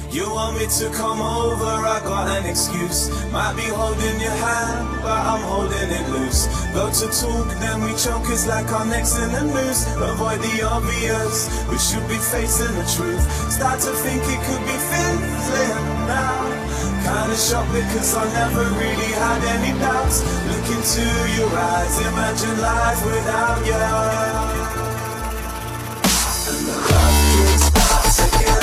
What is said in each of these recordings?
You want me to come over, I got an excuse. Might be holding your hand, but I'm holding it loose. Go to talk, then we choke, it's like our necks in the noose. Avoid the obvious, we should be facing the truth. Start to think it could be fizzling now. Kinda shocked because I never really had any doubts. Look into your eyes, imagine life without you. And the love kick starts again.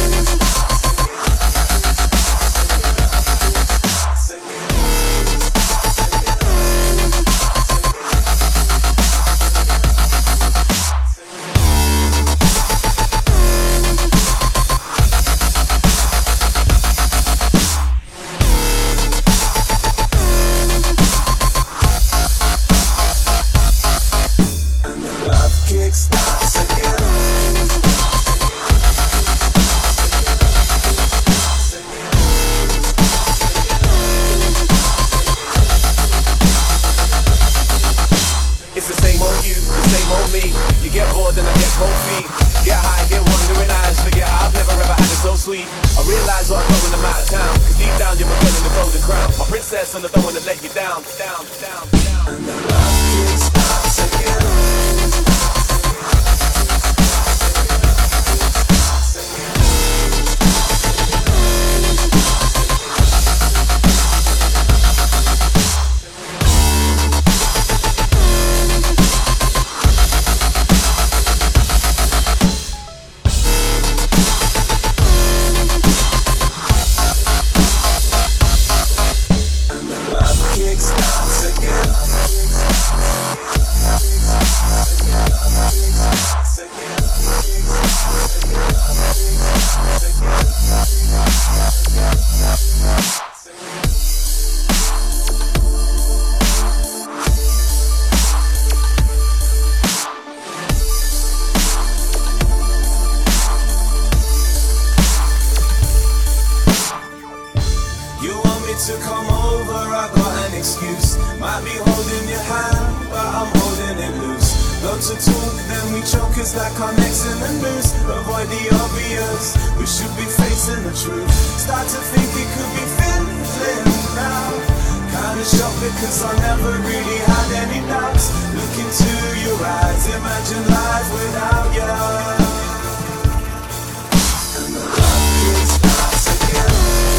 It's the same old you, the same old me. You get bored and I get cold feet. Get high, get wandering eyes. Forget I've never ever had it so sweet. I realize what I'm going, I'm out of town. Cause deep down you're my girl in the golden crown. My princess and I don't wanna let you down, down, down, down. And the love kick starts again. To come over, I got an excuse. Might be holding your hand, but I'm holding it loose. Go to talk, then we choke, it's like our necks in the noose. Avoid the obvious, we should be facing the truth. Start to think it could be fizzling now. Kinda shocked because I never really had any doubts. Look into your eyes, imagine life without you. And the love kick starts again.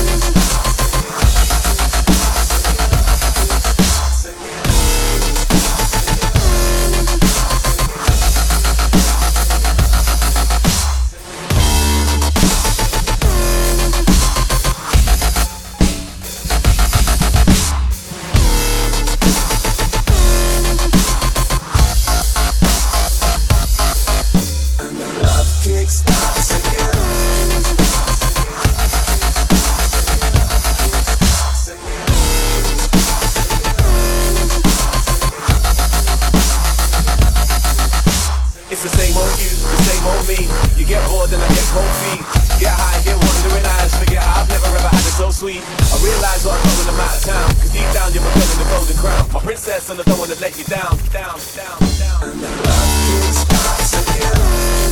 It's the same old you, the same old me. You get bored and I get cold feet. Get high, get wandering eyes. Forget I've never ever had it so sweet. I realize what I'm going, I'm out of town. Cause deep down you're my girl in the golden crown. My princess and I don't wanna let you down, down, down, down. And the love kick starts again.